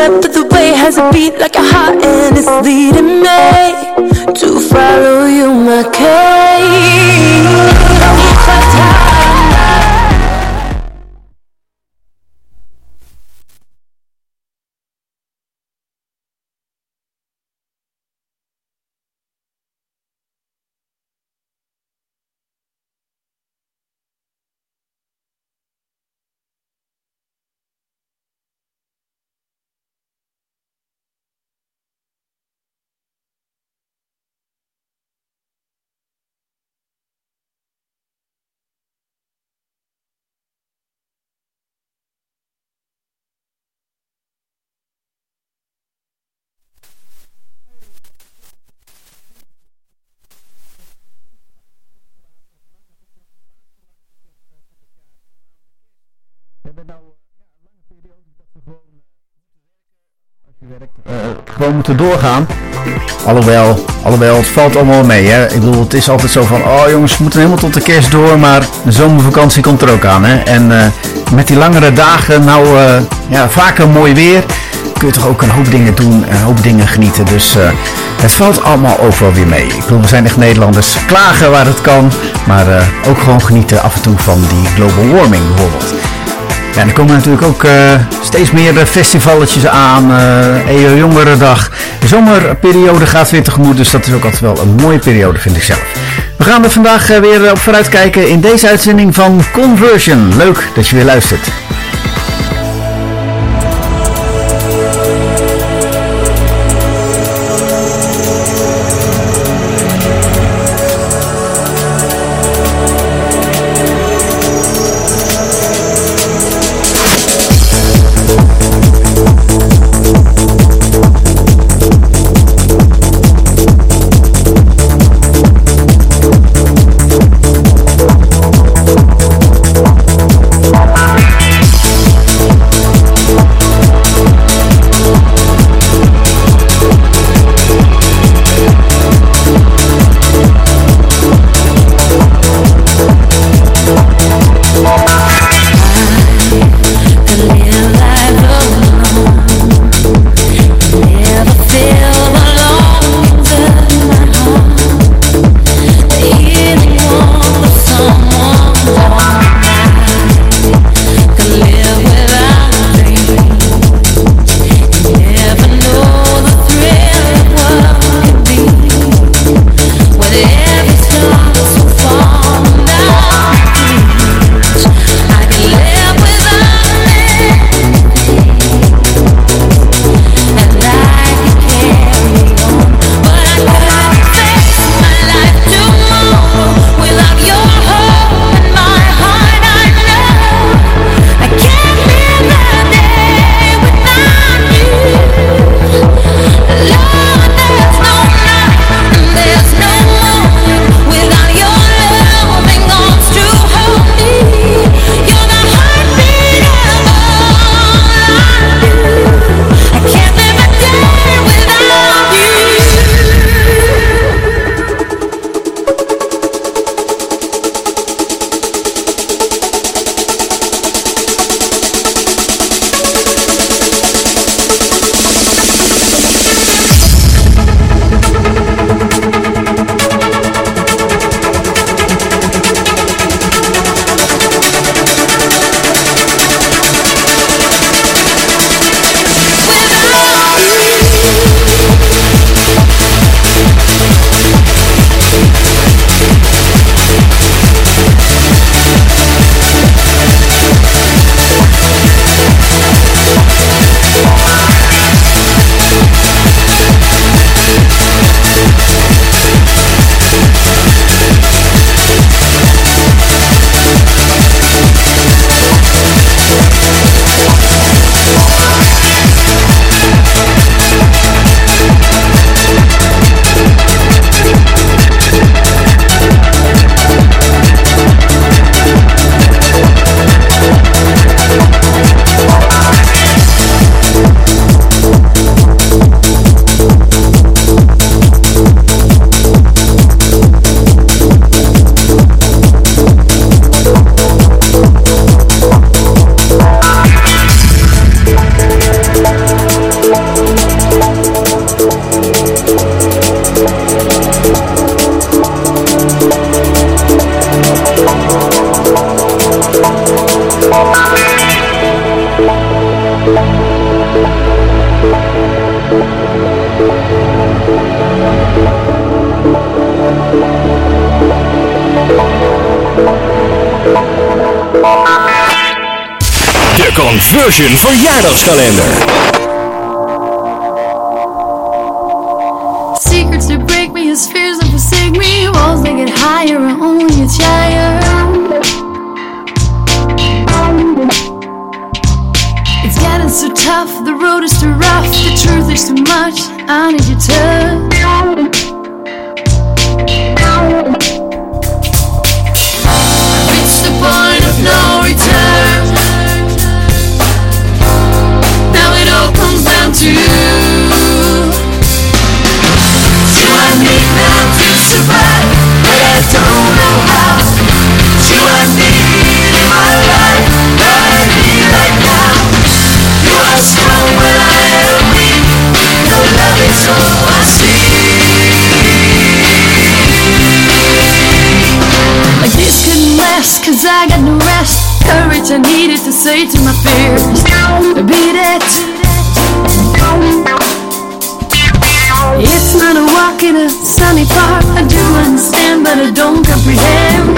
step of the way has a beat like a heart, and it's leading me to follow you, my king. We hebben nou een lange periode dat we gewoon als je werkt, gewoon moeten doorgaan. Alhoewel, het valt allemaal mee. Hè? Ik bedoel, het is altijd zo van, oh jongens, we moeten helemaal tot de kerst door, maar de zomervakantie komt er ook aan. Hè? En met die langere dagen, vaker mooi weer, kun je toch ook een hoop dingen doen en een hoop dingen genieten. Dus het valt allemaal ook wel weer mee. Ik bedoel, we zijn echt Nederlanders, klagen waar het kan, maar ook gewoon genieten af en toe van die global warming bijvoorbeeld. Ja, er komen natuurlijk ook steeds meer festivalletjes aan, EO Jongerendag. De zomerperiode gaat weer tegemoet, dus dat is ook altijd wel een mooie periode, vind ik zelf. We gaan er vandaag weer op vooruit kijken in deze uitzending van Conversion. Leuk dat je weer luistert. Version verjaardagskalender. Secrets that break me, as fears that forsake me. Walls that get higher and only get higher. It's getting so tough, the road is too rough. The truth is too much, I need your touch. Reached the point of no return. Now it all comes down to do I need now to survive, but I don't know how. Do I need in my life what I need right now? You are strong when I am weak. Your love is all I see. Like this couldn't last, cause I got no rest. Courage I needed to say to my fears, beat it. It's not a walk in a sunny park. I do understand, but I don't comprehend.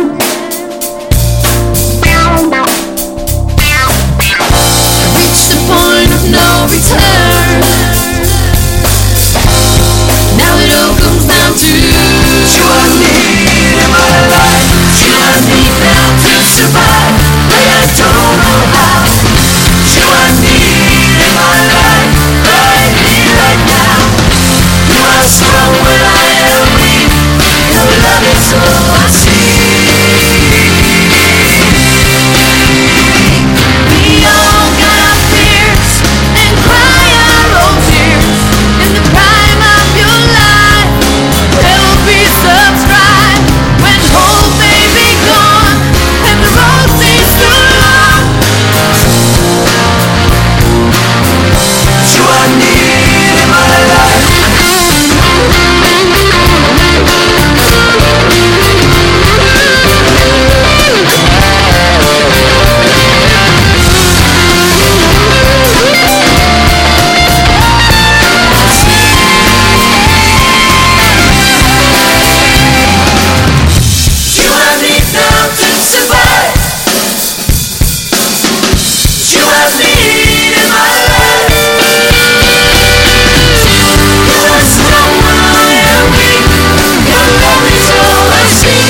Reached the point of no return. Now it all comes down to you I need in my life. You I need now to survive, but I don't know how. You I need in my life, but I need right now. You are strong when I am weak. Your love is all I see. We all got our fears and cry our own tears. In the prime of your life, there will be some strife. When hope may be gone and the road seems too long. You I need in my life. You I need now to survive. You I need in my life. You are strong when I am weak. Your love is all I see.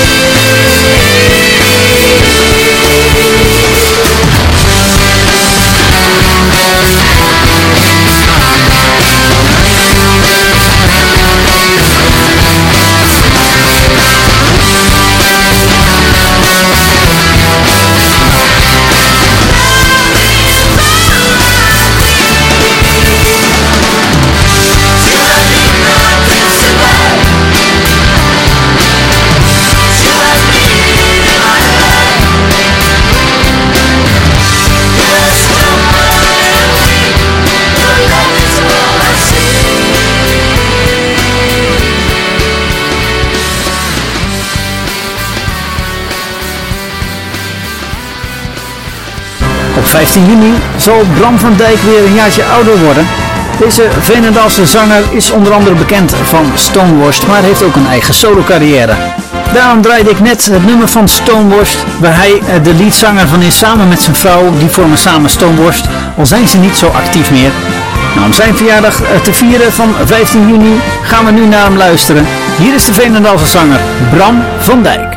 Op 15 juni zal Bram van Dijk weer een jaartje ouder worden. Deze Veenendaalse zanger is onder andere bekend van Stoneworst, maar heeft ook een eigen solo-carrière. Daarom draaide ik net het nummer van Stoneworst, waar hij de leadzanger van is samen met zijn vrouw. Die vormen samen Stoneworst, al zijn ze niet zo actief meer. Nou, om zijn verjaardag te vieren van 15 juni gaan we nu naar hem luisteren. Hier is de Veenendaalse zanger Bram van Dijk.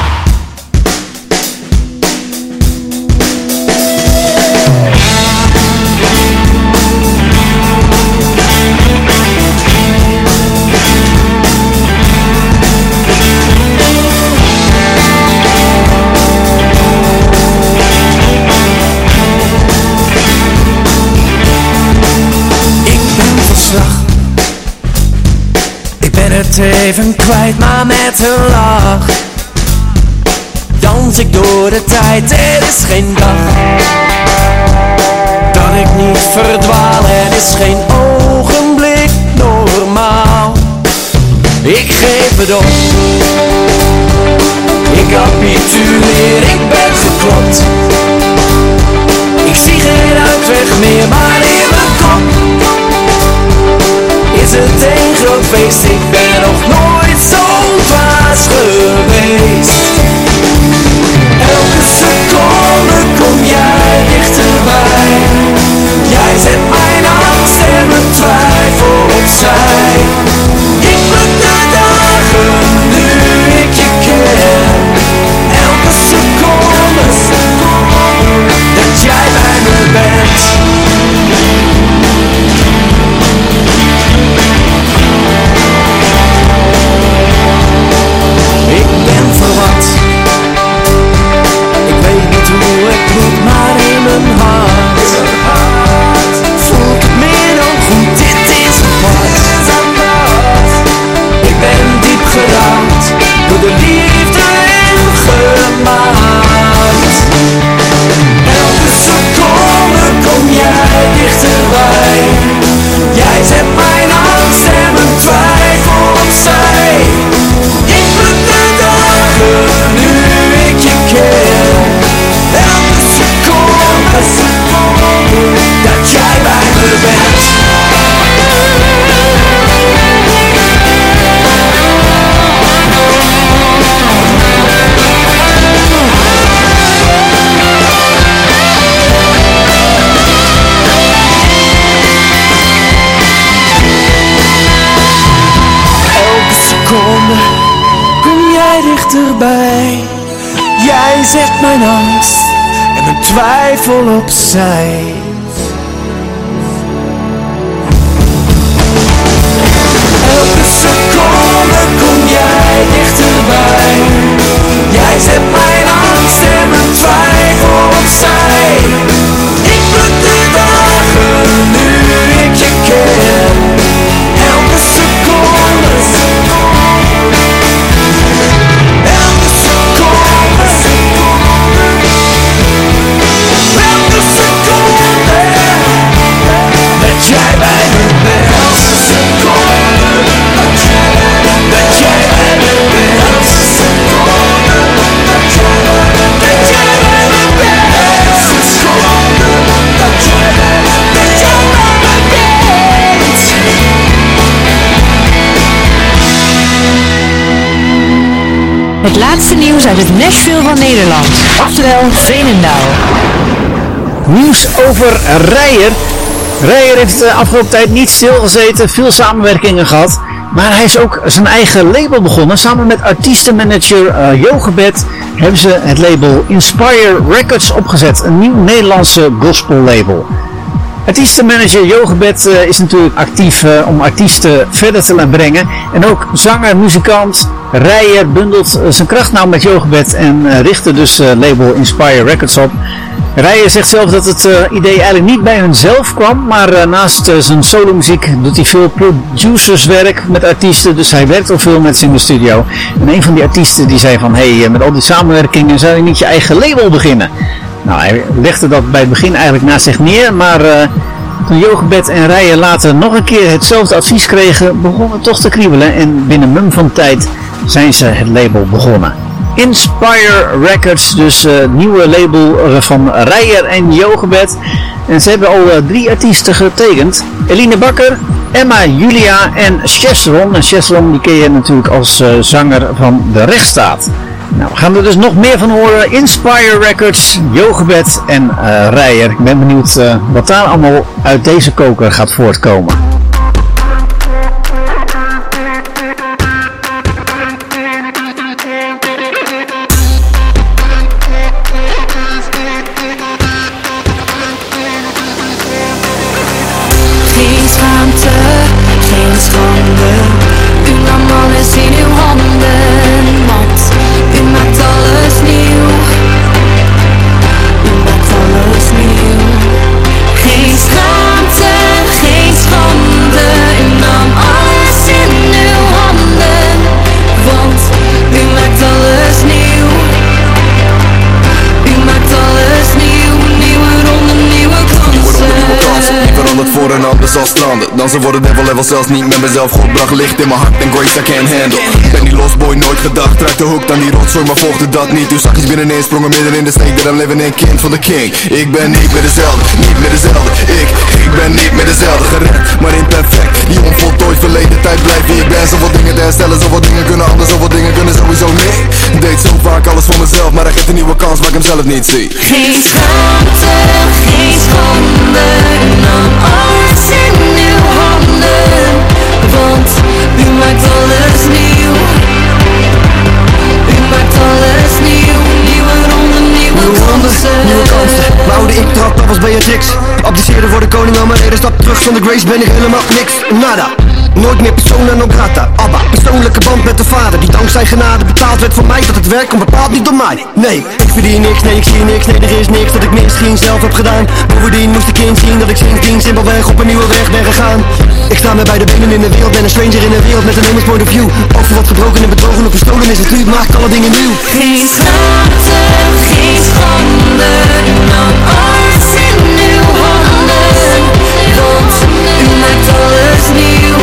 Even kwijt, maar met een lach dans ik door de tijd. Er is geen dag dat ik niet verdwaal. Er is geen ogenblik normaal. Ik geef het op, ik capituleer, ik ben geklopt. Ik zie geen uitweg meer, maar in mijn kop is het een groot feest. Ik ben nog nooit zo dwaas geweest. Elke seconde kom jij dichterbij. dichterbij. Jij zet mijn angst en mijn twijfel opzij. Elke seconde kom jij dichterbij. Jij zet mijn angst en mijn twijfel opzij. Ik pluk de dagen nu ik je ken. Elke seconde. Elke seconde. Elke seconde. Dat jij bij me bent. Elke seconde. Dat jij bij me bent. Elke seconde. Dat jij bij me bent. Elke seconde. Dat jij bij me bent. Het laatste nieuws uit het Nashville van Nederland, oftewel Veenendaal. Nieuws over Reijer. Reijer heeft de afgelopen tijd niet stilgezeten, veel samenwerkingen gehad. Maar hij is ook zijn eigen label begonnen. Samen met artiestenmanager Jochebed hebben ze het label Inspire Records opgezet. Een nieuw Nederlandse gospel label. Artiestenmanager Jochebed is natuurlijk actief om artiesten verder te laten brengen. En ook zanger, muzikant Reijer bundelt zijn kracht nou met Jochebed en richtte dus label Inspire Records op. Reijer zegt zelf dat het idee eigenlijk niet bij hunzelf kwam, maar naast zijn solomuziek doet hij veel producerswerk met artiesten, dus hij werkt ook veel met ze in de studio. En een van die artiesten die zei van, hey, met al die samenwerkingen zou je niet je eigen label beginnen? Nou, hij legde dat bij het begin eigenlijk naast zich neer, maar toen Jochebed en Reijer later nog een keer hetzelfde advies kregen, begon het toch te kriebelen en binnen mum van tijd zijn ze het label begonnen. Inspire Records, dus nieuwe label van Reijer en Jochebed. En ze hebben al 3 artiesten getekend. Eline Bakker, Emma Julia en Chesron. En Chesron die ken je natuurlijk als zanger van De Rechtsstaat. Nou, we gaan er dus nog meer van horen. Inspire Records, Jochebed en Reijer. Ik ben benieuwd wat daar allemaal uit deze koker gaat voortkomen. Geen schaamte, geen schande. U nam alles in uw handen, want u maakt alles nieuw. U maakt alles nieuw. Geen schaamte, geen schande. U nam alles in uw handen, want u maakt alles nieuw. U maakt alles nieuw, nieuwe ronden, nieuwe kansen. Ik veranderd voor een ander zal stranden. Dansen voor de level zelfs niet met mezelf. God bracht licht in mijn hart en grace I can't handle. Ben die lost boy nooit gedacht. Raak de hoek aan die rotzooi maar volgde dat niet. Uw zakjes binnenin sprongen midden in de snake. That I'm living in kind van de king. Ik ben niet meer dezelfde, niet meer dezelfde. Ik ben niet meer dezelfde. Gered, maar imperfect. Die onvoltooid verleden tijd blijft wie ik ben. Zoveel dingen te herstellen, zoveel dingen kunnen anders. Zoveel dingen kunnen sowieso niet. Deed zo vaak alles voor mezelf, maar hij geeft een nieuwe kans waar ik hem zelf niet zie. Geen schaamte, geen schande. U nam alles in uw handen, want u maakt alles nieuw. U maakt alles nieuw, nieuwe ronden, nieuwe kansen. Nieuwe kansen, mijn oude ik trad af als Beatrix. Abdiceerde voor de koning aan mijn reden, stap terug zonder grace ben ik helemaal niks, nada. Nooit meer persona non grata, Abba, persoonlijke band met de vader. Die dankzij genade betaald werd voor mij, dat het werk komt bepaald niet door mij. Nee, ik verdien niks, nee ik zie niks, nee er is niks dat ik misschien zelf heb gedaan. Bovendien moest ik inzien dat ik sindsdien simpelweg op een nieuwe weg ben gegaan. Ik sta met beide benen in de wereld, ben een stranger in de wereld met een hemels point of view. Over wat gebroken en bedrogen of gestolen is het nu, maakt alle dingen nieuw. Geen schaamte, geen schande. U nam alles in uw handen, want u maakt alles nieuw.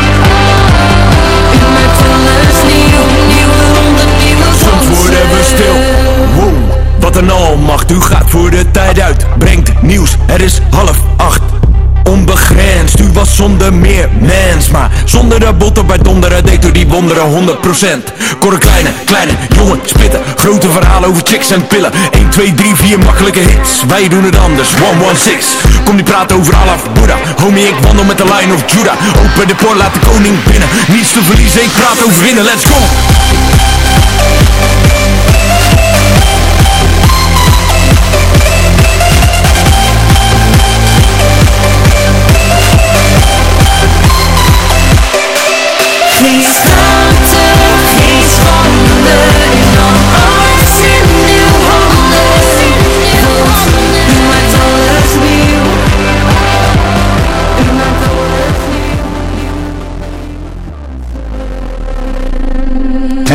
U maakt alles nieuw, nieuwe ronden, nieuwe Soms worden we stil. Wow, wat een almacht. U gaat voor de tijd uit, brengt nieuws. Het is 7:30. Onbegrensd, u was zonder meer mens. Maar zonder de botten bij donderen deed u die wonderen 100%. Koor een kleine jongen spitten. Grote verhalen over chicks en pillen. 1, 2, 3, 4 makkelijke hits. Wij doen het anders, 116. Kom niet praten over Allah, Boeddha. Homie, ik wandel met de Lion of Judah. Open de poort, laat de koning binnen. Niets te verliezen, ik praat over winnen, let's go.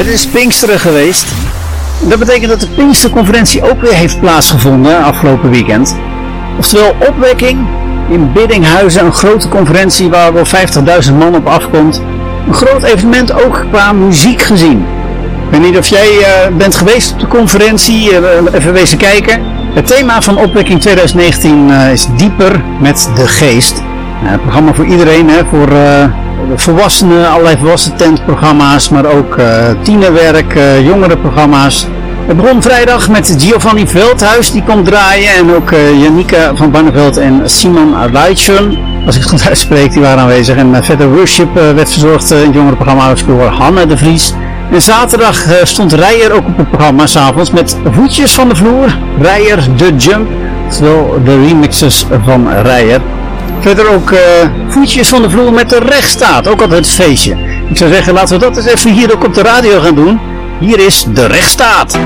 Het is Pinksteren geweest. Dat betekent dat de Pinksterconferentie ook weer heeft plaatsgevonden afgelopen weekend. Oftewel opwekking in Biddinghuizen, een grote conferentie waar wel 50.000 man op afkomt. Een groot evenement ook qua muziek gezien. Ik weet niet of jij bent geweest op de conferentie, even wezen kijken. Het thema van opwekking 2019 is dieper met de geest. Het programma voor iedereen, hè, voor volwassenen, allerlei volwassen tentprogramma's, maar ook tienerwerk, jongerenprogramma's. Het begon vrijdag met Giovanni Veldhuis, die komt draaien, en ook Janika van Barneveld en Simon Leitschen, als ik het goed uitspreek, die waren aanwezig. En verder worship werd verzorgd in het jongerenprogramma door Hanne de Vries. En zaterdag stond Rijer ook op het programma, s'avonds, met Voetjes van de Vloer, Rijer The Jump, oftewel de remixes van Rijer. Verder ook Voetjes van de Vloer met de Rechtsstaat, ook altijd een feestje. Ik zou zeggen, laten we dat eens even hier ook op de radio gaan doen. Hier is de Rechtsstaat.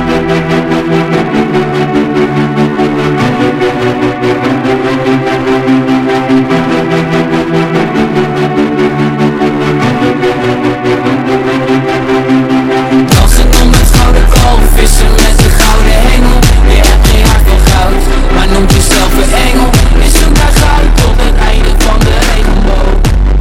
Dansen om het gouden kalf, vissen met de gouden hengel. Je hebt geen hart van goud, maar noemt jezelf een engel. Is zoek naar goud tot het einde van de regenboog.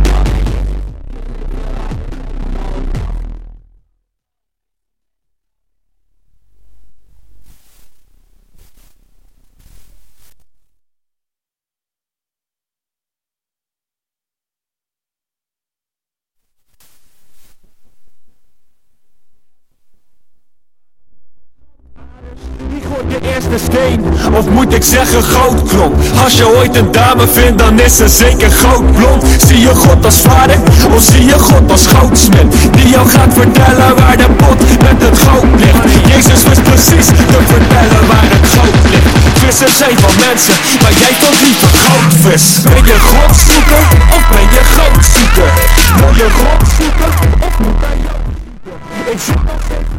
De eerste steen, of moet ik zeggen goudklomp. Als je ooit een dame vindt, dan is ze zeker goudblond. Zie je God als vader, of zie je God als goudsmid, die jou gaat vertellen waar de pot met het goud ligt. Jezus wist precies te vertellen waar het goud ligt. Vissen zijn van mensen, maar jij toch liever goudvis. Ben je God zoeken, of ben je goudzoeker? Wil je God zoeken, of moet hij jou zoeken? Ik zoek nog geen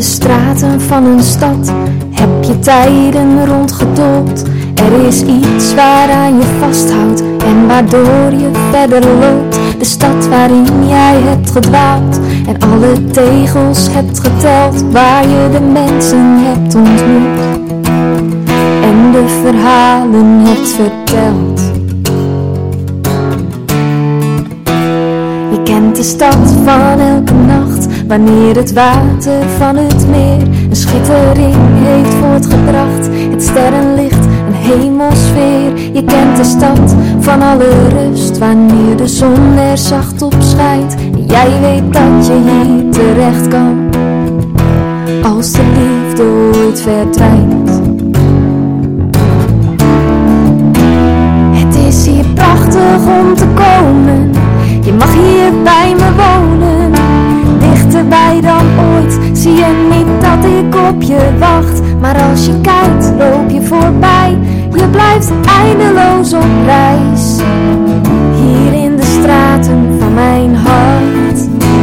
straten van een stad heb je tijden rondgedold. Er is iets waaraan je vasthoudt en waardoor je verder loopt. De stad waarin jij hebt gedwaald en alle tegels hebt geteld. Waar je de mensen hebt ontmoet en de verhalen hebt verteld. Je kent de stad van elke nacht, wanneer het water van het meer een schittering heeft voortgebracht. Het sterrenlicht, een hemelsfeer. Je kent de stad van alle rust, wanneer de zon er zacht op schijnt. En jij weet dat je hier terecht kan, als de liefde ooit verdwijnt. Het is hier prachtig om te komen, je mag hier bij me wonen. Dichterbij dan ooit, zie je niet dat ik op je wacht. Maar als je kijkt, loop je voorbij. Je blijft eindeloos op reis, hier in de straten van mijn hart.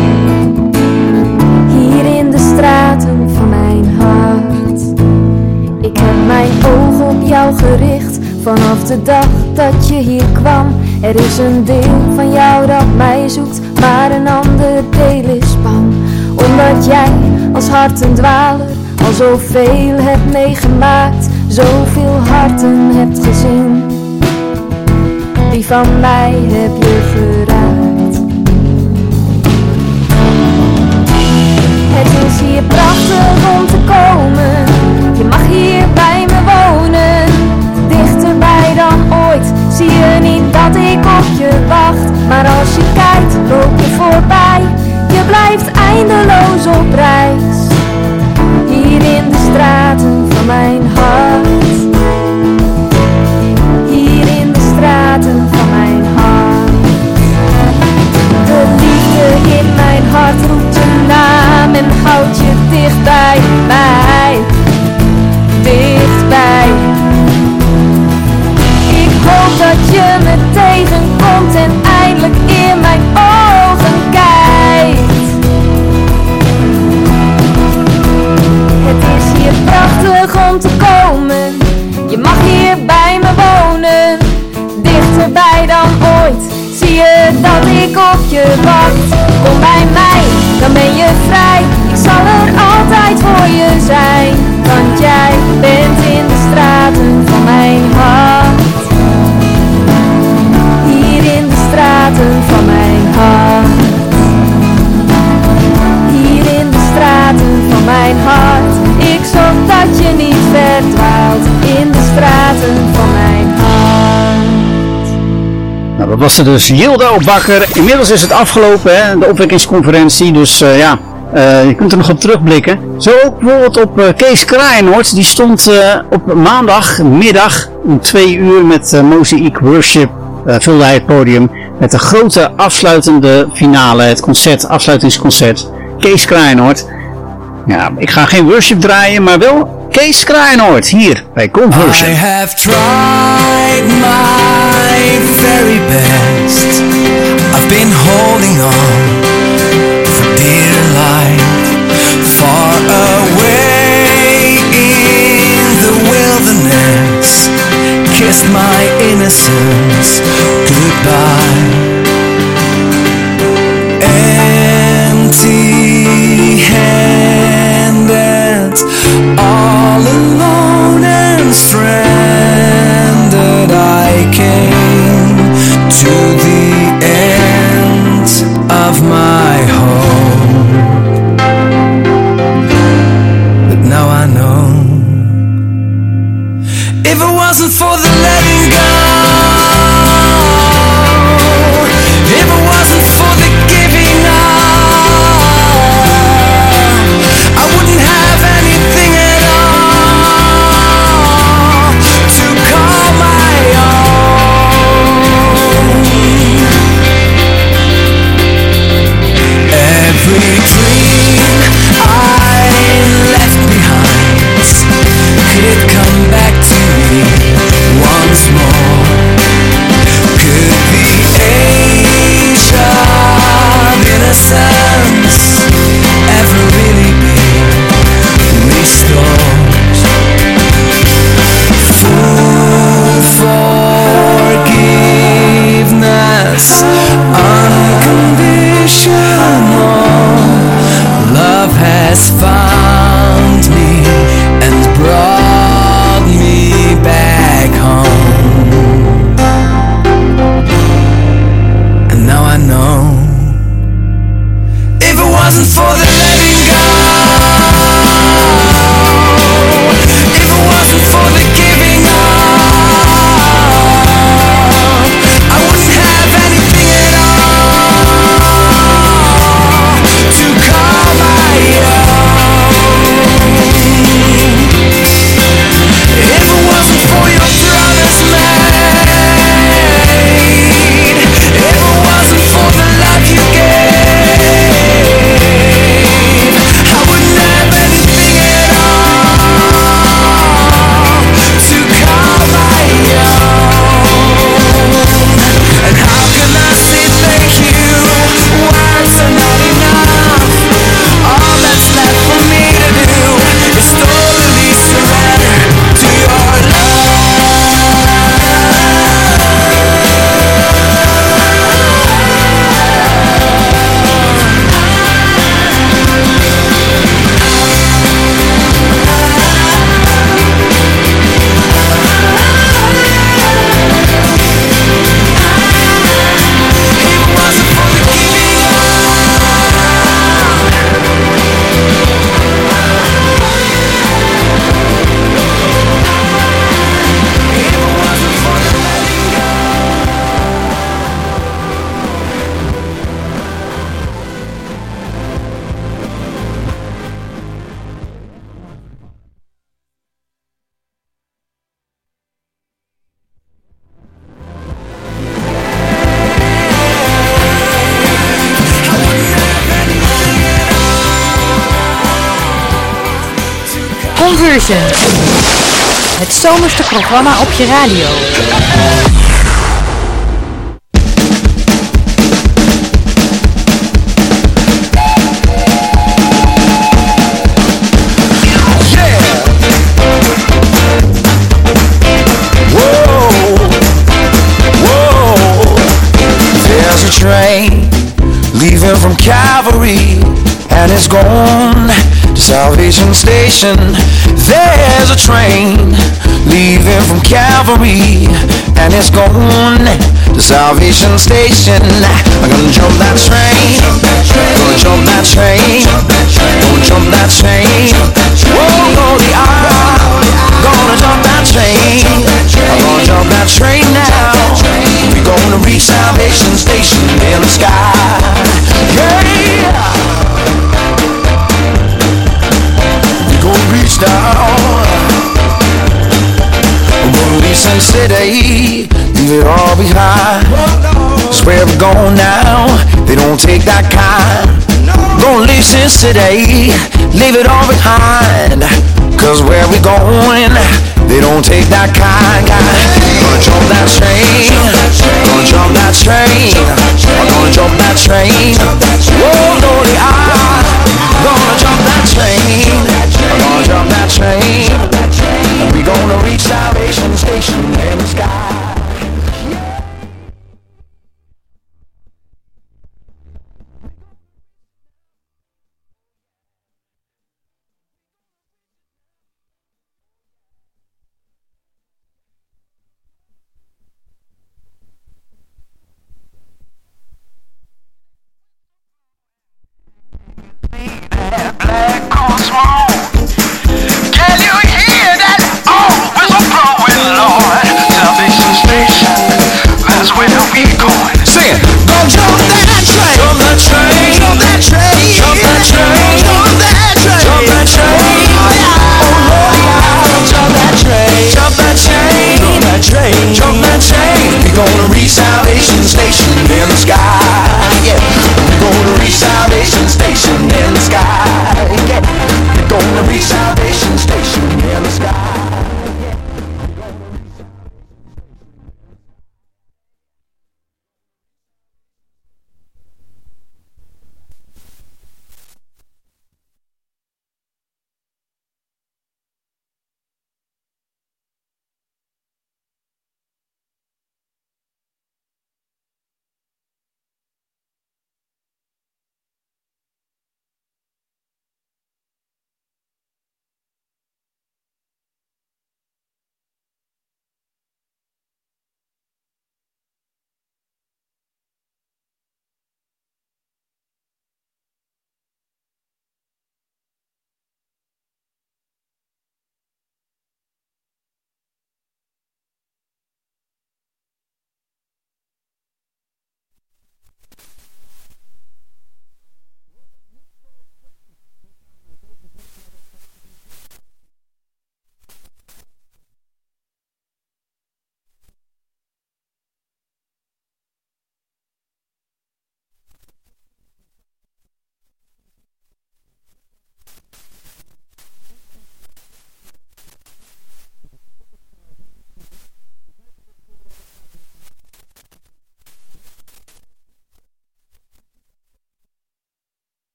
Hier in de straten van mijn hart. Ik heb mijn ogen op jou gericht, vanaf de dag dat je hier kwam. Er is een deel van jou dat mij zoekt, maar een ander deel is bang. Omdat jij als hartendwaler al zoveel hebt meegemaakt, zoveel harten hebt gezien. Wie van mij heb je geraakt? Het is hier prachtig om te komen, je mag hier bij me wonen. Dichterbij dan ooit, zie je niet dat ik op je wacht. Maar als je kijkt, loop je voorbij. Je blijft eindeloos op reis, hier in de straten van mijn hart. Hier in de straten van mijn hart. De liefde in mijn hart roept je naam en houdt je dicht bij mij. Dichtbij. Ik hoop dat je me tegenkomt en eindelijk in mijn ogen kijkt. Het is hier prachtig om te komen, je mag hier bij me wonen. Dichterbij dan ooit, zie je dat ik op je wacht. Kom bij mij, dan ben je vrij, ik zal er altijd voor je zijn. Want jij bent in de straten van mijn hart. Hier in de straten van mijn hart. Hier in de straten van mijn hart. Ik zorg dat je niet verdwaalt in de straten van mijn hart. Nou, dat was er dus Yildo Bakker. Inmiddels is het afgelopen, hè, de opwekkingsconferentie. Dus ja, je kunt er nog op terugblikken. Zo ook bijvoorbeeld op Kees Kraaienoord. Die stond op maandagmiddag om 2 uur met Mosaic Worship. Vulde hij het podium met de grote afsluitende finale. Het concert, afsluitingsconcert. Kees Kraaienoord. Ja, ik ga geen worship draaien, maar wel Kees Kraaienoord hier bij Conversion. I have tried my very best. I've been holding on for dear life, far away in the wilderness. Kissed my innocence goodbye. Empty-handed, all alone and stranded, I came to wasn't for the letting go, if it wasn't for the giving up, I wouldn't have anything at all to call my own. If it wasn't for your promise made, if it wasn't for the love you gave, I wouldn't have anything at all to call my own. And how can I say thank you? Words are not enough. All that's left for me to do is totally surrender to your love. If it wasn't for the giving up, if it wasn't for the letting go. Conversion. Het zomerste programma op je radio. There's a train leaving from Calvary, and it's gone to Salvation Station. There's a train leaving from Calvary, and it's gone to Salvation Station. I'm gonna jump that train, gonna jump that train, gonna jump that train. Whoa, Lordy, I'm gonna jump that train. I'm gonna jump that train now. We're gonna reach Salvation Station in the sky. Yeah. We're gonna reach down. We're gonna reach Sun City, leave it all behind. It's where we're going now. They don't take that kind. Gonna leave Sin City, leave it all behind. Cause where we going, they don't take that kind. Gonna jump that train, gonna jump that train, I'm gonna jump that train. Whoa, Lordy, I'm gonna jump that train, I'm gonna jump that train. And we gonna reach Salvation Station in the sky.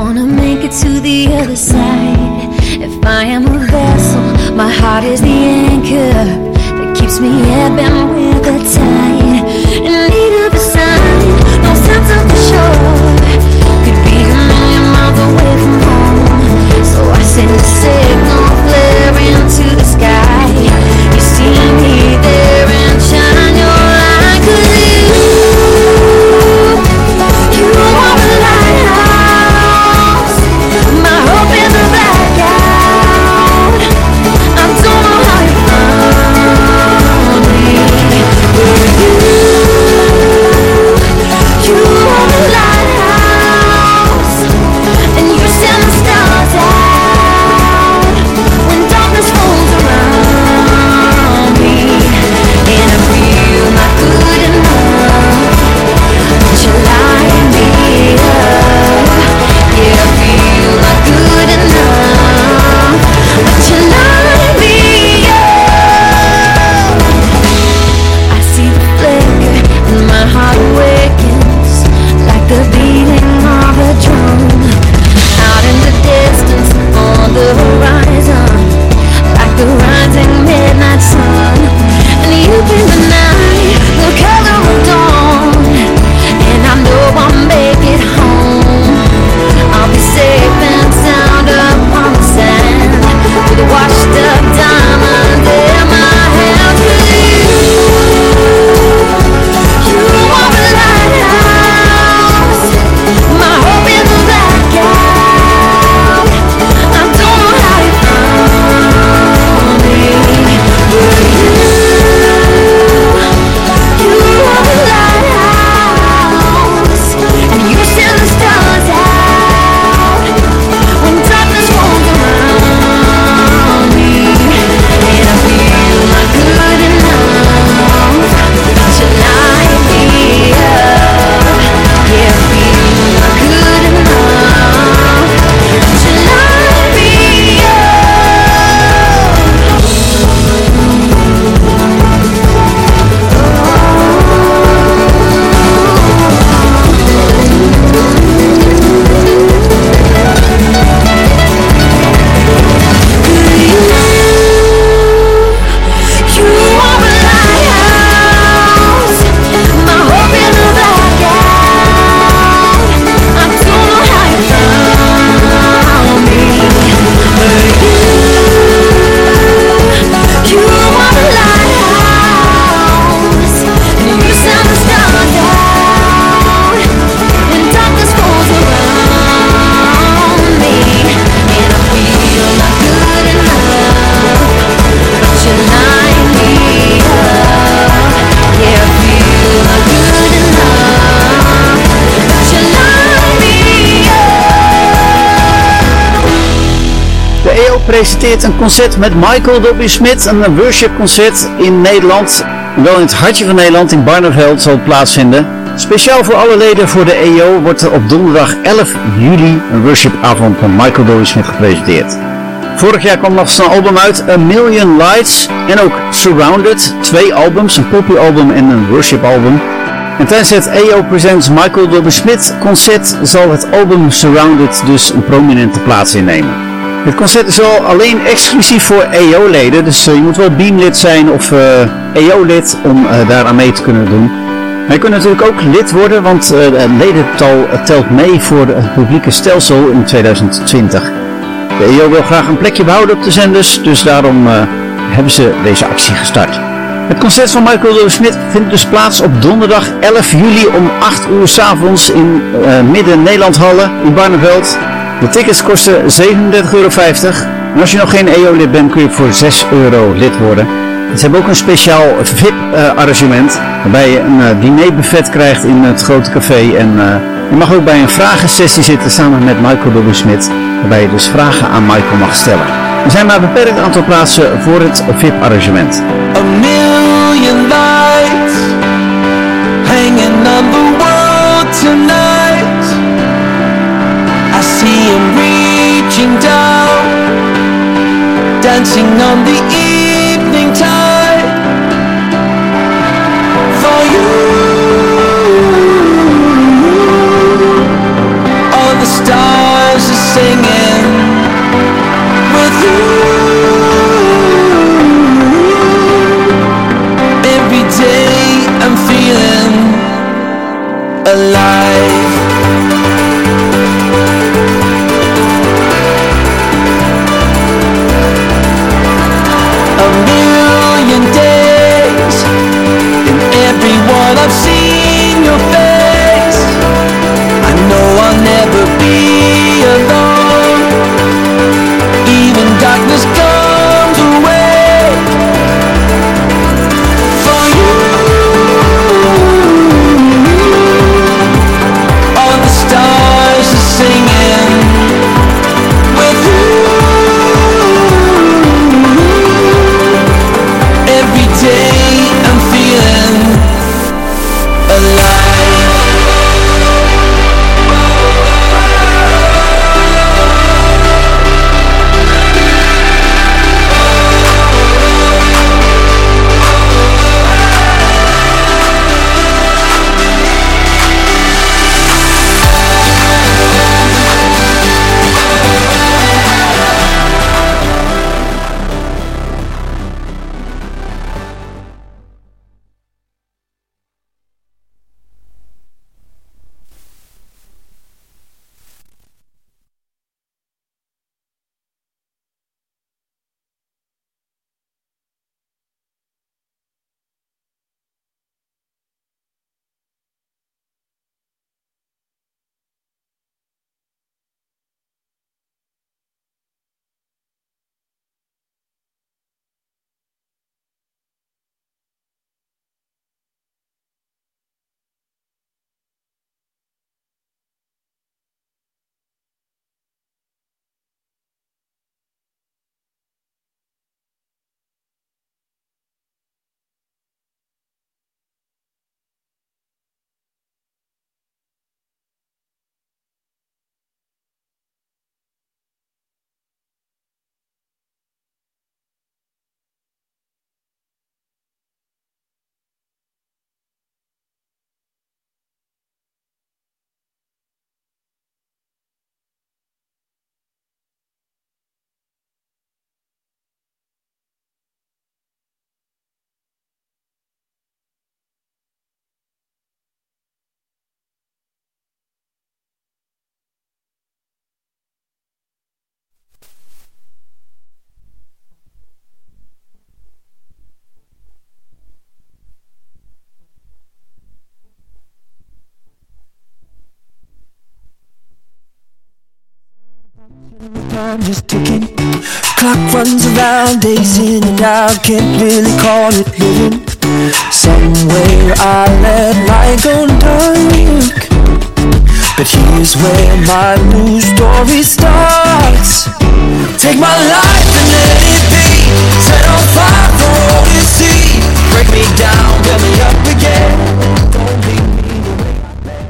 wanna make it to the other side. If I am a vessel, my heart is the anchor that keeps me ebbing with the tide. In need of a sign, no sense of the shore. Could be a million miles away from home. So I send a signal flaring to the sky. You see me there and shine your light. 'Cause you are a lighthouse, my hope in the blackout. I don't know how you found me. You are a lighthouse, and you send the stars out when darkness falls around me. And I feel not good enough, but you light me up. Yeah, I feel not good enough, but you light me up. I see the flicker and my heart awakens like the beating of a drum. Out in the distance on the horizon, like the rising midnight sun. And you bring the night, the color of dawn. And I know I'll make it home. I'll be safe and sound upon the sand, with a washed up diamond in my hand. You are a lighthouse, my hope in the blackout. I don't know how you found me. You are a lighthouse, and you send the stars out when darkness falls around me. And I feel not good enough, but you light me up. Yeah, I feel not good enough, but you light me You are a lighthouse, my hope in the blackout. I don't know how you found me, but you are a lighthouse, and you send the stars out when darkness falls around me. And I feel not good enough, but you light me up. Yeah, I feel not good enough, but you light me up. De EO presenteert een concert met Michael W. Smith, een worship concert in Nederland. Wel in het hartje van Nederland, in Barneveld zal het plaatsvinden. Speciaal voor alle leden voor de EO wordt er op donderdag 11 juli een worshipavond van Michael W. Smith gepresenteerd. Vorig jaar kwam nog eens een album uit, A Million Lights, en ook Surrounded, 2 albums, een poppy-album en een worship-album. En tijdens het EO Presents Michael W. Smith concert zal het album Surrounded dus een prominente plaats innemen. Het concert is wel alleen exclusief voor EO-leden, dus je moet wel Beam-lid zijn of EO-lid om daar aan mee te kunnen doen. Maar je kunt natuurlijk ook lid worden, want het ledental telt mee voor het publieke stelsel in 2020. De EO wil graag een plekje behouden op de zenders, dus daarom hebben ze deze actie gestart. Het concert van Michael W. Smith vindt dus plaats op donderdag 11 juli om 8 uur 's avonds in Midden-Nederland-Hallen in Barneveld. De tickets kosten €37,50 en als je nog geen EO-lid bent kun je voor €6 lid worden. Ze hebben ook een speciaal VIP-arrangement waarbij je een dinerbuffet krijgt in het grote café en je mag ook bij een vragensessie zitten samen met Michael W. Smith, waarbij je dus vragen aan Michael mag stellen. Er zijn maar een beperkt aantal plaatsen voor het VIP-arrangement. A million lights hanging on the world tonight. I see him reaching down, dancing on the evening tide. For you, all the stars time just ticking. Clock runs around, days in and out, can't really call it living. Somewhere I let light go dark, but here's where my new story starts. Take my life and let it be, set on fire for all to see. Break me down, build me up again. Don't leave me the way I've been.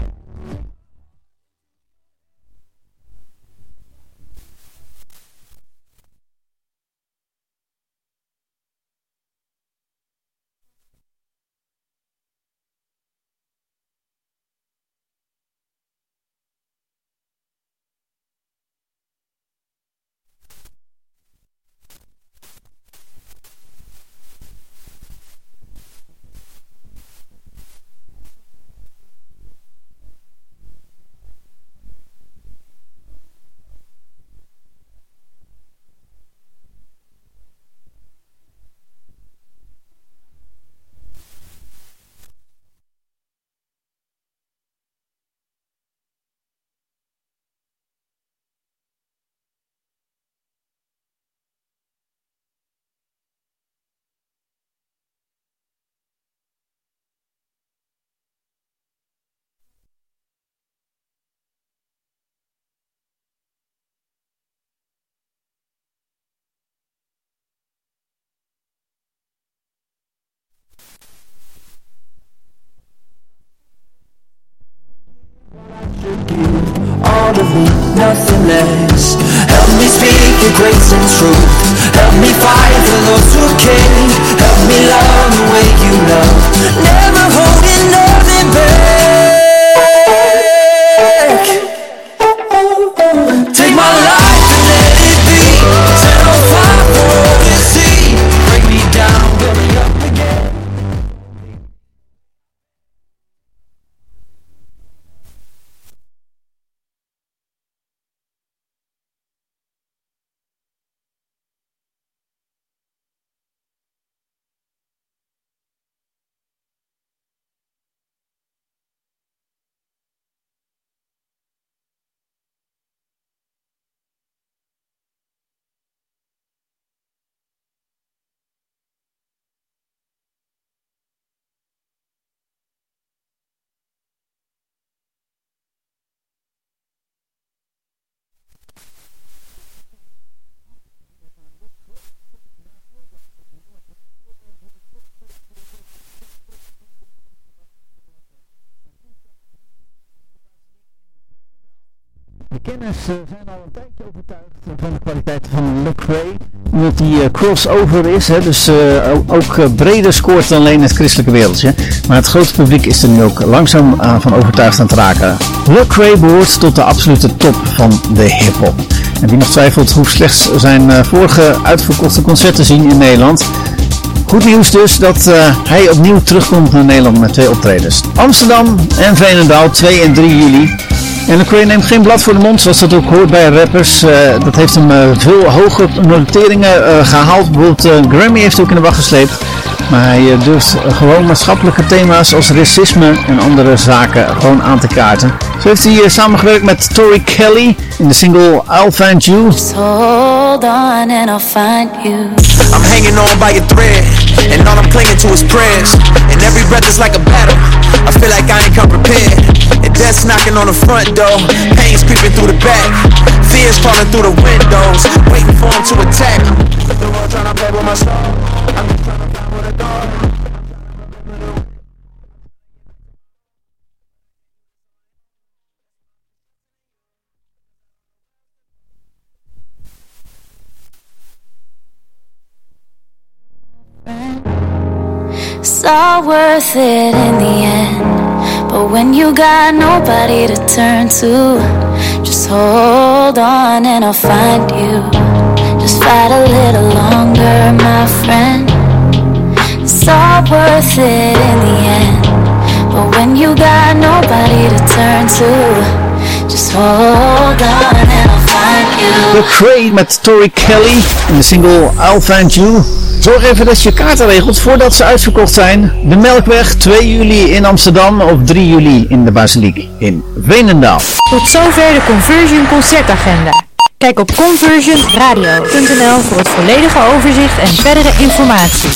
All of me, nothing less. Help me speak your grace and truth. Help me fight for those who can. Help me love the way you love. Never holding nothing back. Take my life and let it be, set on fire for all to see. Break me down, build me up again. De kenners zijn al een tijdje overtuigd van de kwaliteit van Lecrae. Omdat die crossover is, hè, dus ook breder scoort dan alleen het christelijke wereldje. Maar het grote publiek is er nu ook langzaam van overtuigd aan het raken. Lecrae behoort tot de absolute top van de hip-hop. En wie nog twijfelt hoeft slechts zijn vorige uitverkochte concert te zien in Nederland. Goed nieuws dus dat hij opnieuw terugkomt naar Nederland met 2 optredens. Amsterdam en Veenendaal 2 en 3 juli. En Lecrae neemt geen blad voor de mond, zoals dat ook hoort bij rappers. Dat heeft hem veel hoge noteringen gehaald. Bijvoorbeeld Grammy heeft ook in de wacht gesleept. Maar hij durft gewoon maatschappelijke thema's als racisme en andere zaken gewoon aan te kaarten. Zo heeft hij samengewerkt met Tori Kelly in de single I'll Find You. Just hold on and I'll find you. I'm hanging on by a thread, and all I'm clinging to is prayers. And every breath is like a battle. I feel like I ain't come prepared. And death's knocking on the front door. Pain's creeping through the back. Fears crawling through the windows. Waiting for him to attack. The world trying to play with my soul. I'm just trying to find where the door. It's all worth it in the end. But when you got nobody to turn to, just hold on and I'll find you. Just fight a little longer, my friend. It's all worth it in the end. But when you got nobody to turn to, just hold on and I'll find you. Lecrae met Tori Kelly in de single I'll Find You. Zorg even dat je kaarten regelt voordat ze uitverkocht zijn. De Melkweg, 2 juli in Amsterdam of 3 juli in de Basiliek in Veenendaal. Tot zover de Conversion concertagenda. Kijk op conversionradio.nl voor het volledige overzicht en verdere informatie.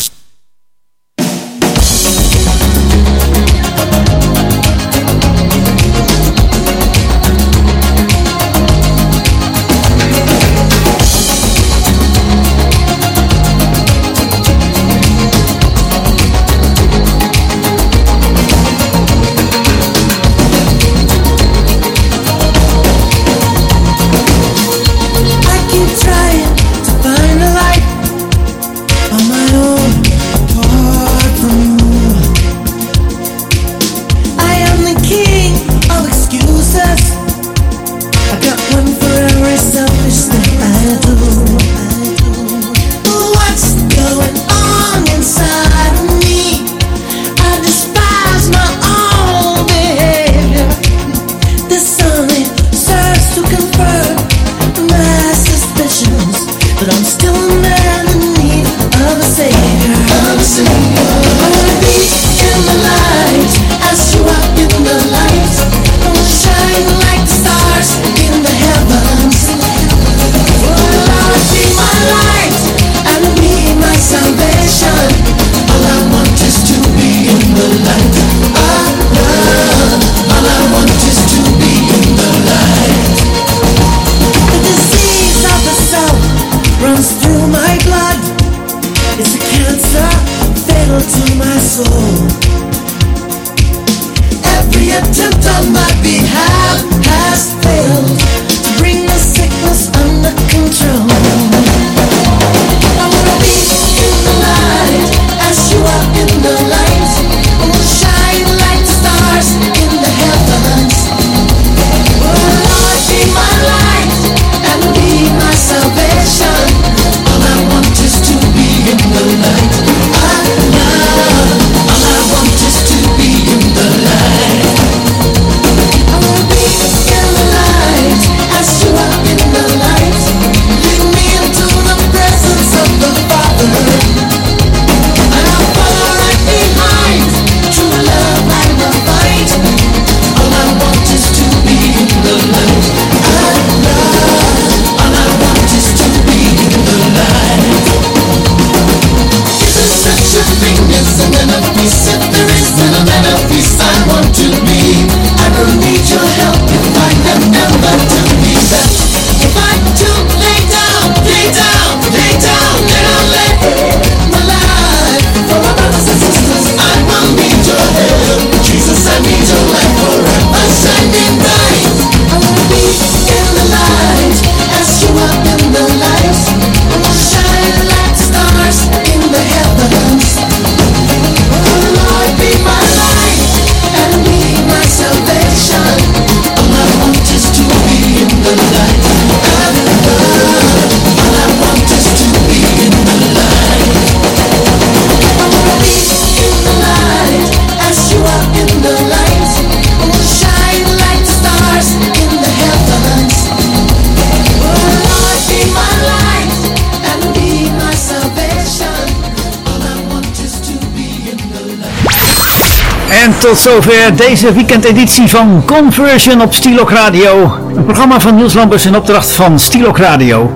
En tot zover deze weekendeditie van Conversion op Stilok Radio. Een programma van Niels Lambers in opdracht van Stilok Radio.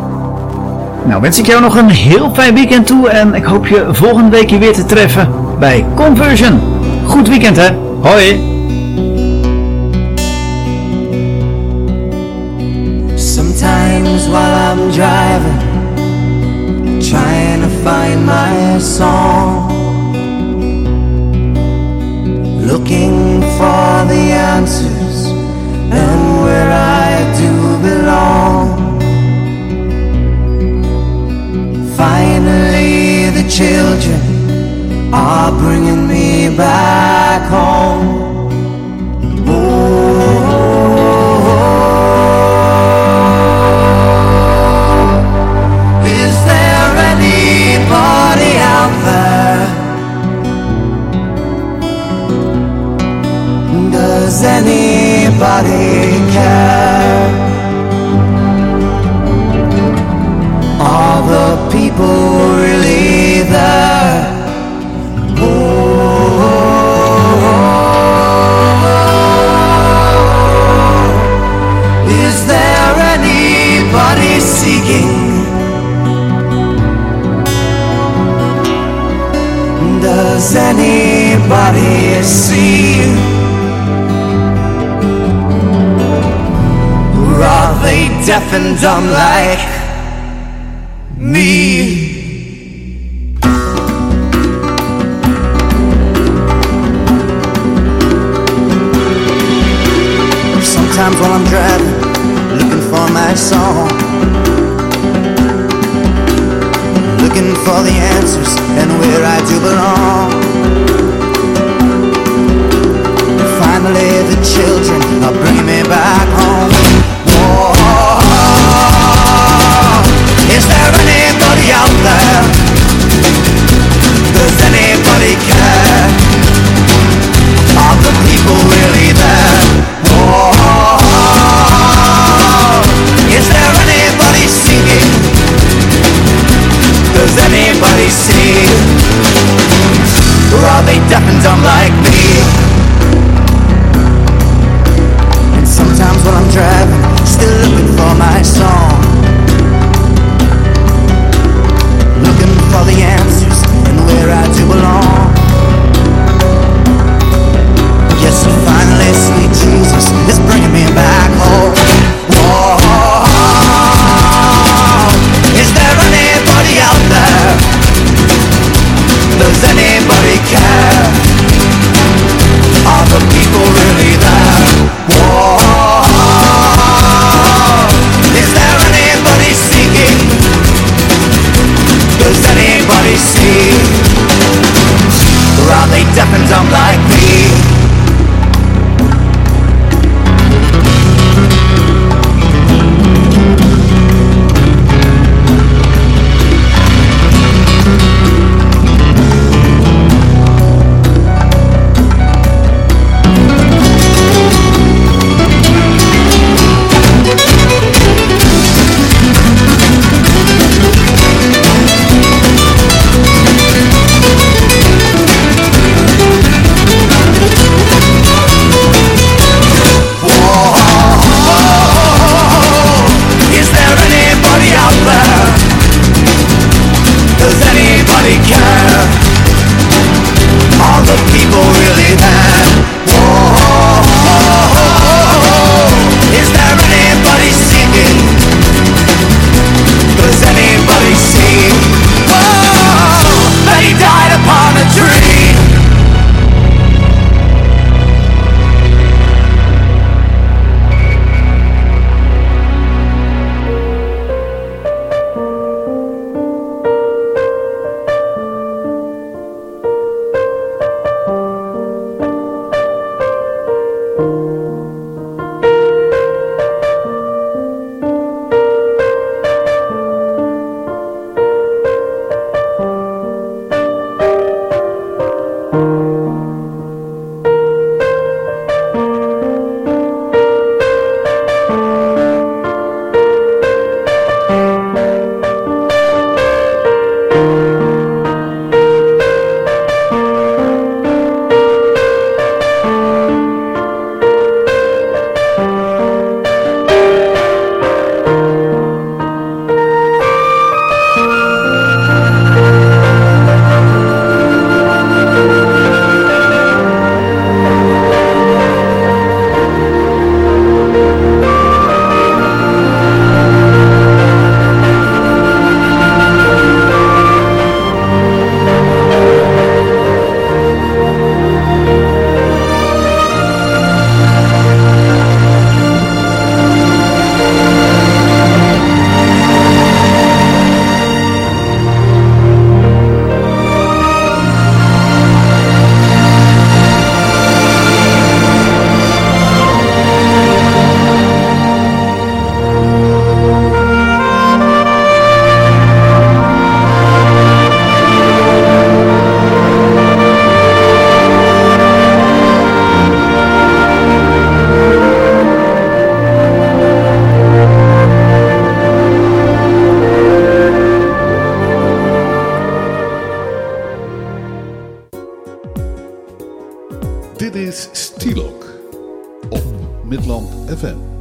Nou wens ik jou nog een heel fijn weekend toe en ik hoop je volgende week hier weer te treffen bij Conversion. Goed weekend hè. Hoi. Sometimes while I'm driving, trying to find my song, looking for the answers and where I do belong. Finally the children are bringing me back home. Is there anybody out there? Does anybody care? Are the people really there? Is there anybody deaf and dumb like me. Sometimes while I'm driving, looking for my song, looking for the answers and where I do belong. Finally the children are bringing me back home. Whoa. Is there anybody out there? Does anybody care? Are the people really there? Whoa. Is there anybody singing? Does anybody see? Or are they deaf and dumb like me? And sometimes when I'm driving, still looking for my song, looking for the answers and where I do belong. Yes, so finally sweet Jesus is bringing me back home. Whoa. Is there anybody out there? Does anybody care? Are the people really there? Whoa. Is there anybody singing? Does anybody see? Or are they deaf and dumb like me? Dit is Stilok op Midland FM.